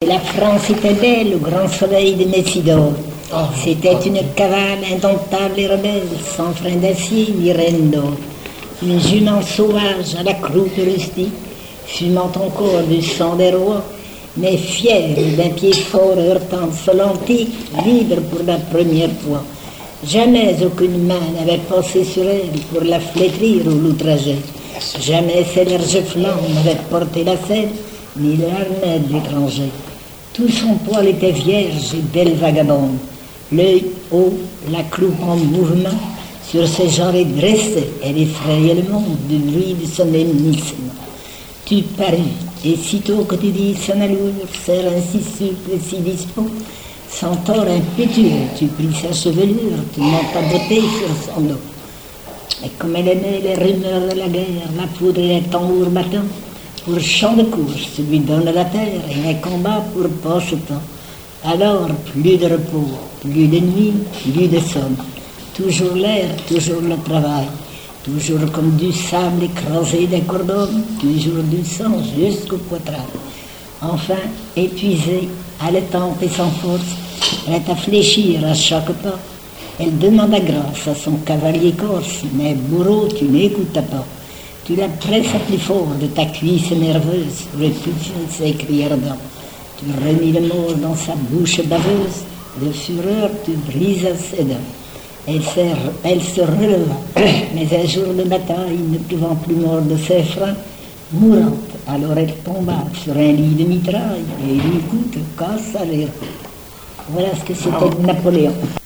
La France était belle au grand soleil de Messidor. C'était une cavale indomptable et rebelle, sans frein d'acier ni rêne d'or. Une jument sauvage à la croûte rustique, fumant encore du sang des rois, mais fière d'un pied fort heurtant de Solantique, libre pour la première fois. Jamais aucune main n'avait passé sur elle pour la flétrir ou l'outrager. Jamais ses larges flancs n'avaient porté la selle, ni l'armée de l'étranger. Tout son poil était vierge et belle vagabonde. L'œil haut, la croupe en mouvement, sur ses jarrets dressés, elle effrayait le monde du bruit de son émissement. Tu parus, et sitôt que tu dis son allure, serre ainsi souple et si dispos, sans tort impétueux, tu pris sa chevelure, tu montes ta beauté sur son dos. Et comme elle aimait les rumeurs de la guerre, la poudre et les tambours battants, pour champ de course, lui donne la terre et les combats pour passe-temps. Alors, plus de repos, plus de nuit, plus de somme. Toujours l'air, toujours le travail. Toujours comme du sable écrasé des cordons, toujours du sang jusqu'au poitrail. Enfin, épuisée, haletante et sans force, elle est à fléchir à chaque pas. Elle demanda grâce à son cavalier corse, mais bourreau, tu n'écoutas pas. Tu la pressas plus fort de ta cuisse nerveuse, réfugiée ses cris ardents. Tu remis le mot dans sa bouche baveuse, de fureur tu brisas ses dents. Elle se releva, mais un jour de bataille, ne pouvant plus mordre ses freins, mourante, alors elle tomba sur un lit de mitraille et une goutte cassa les reins. Voilà ce que c'était Napoléon.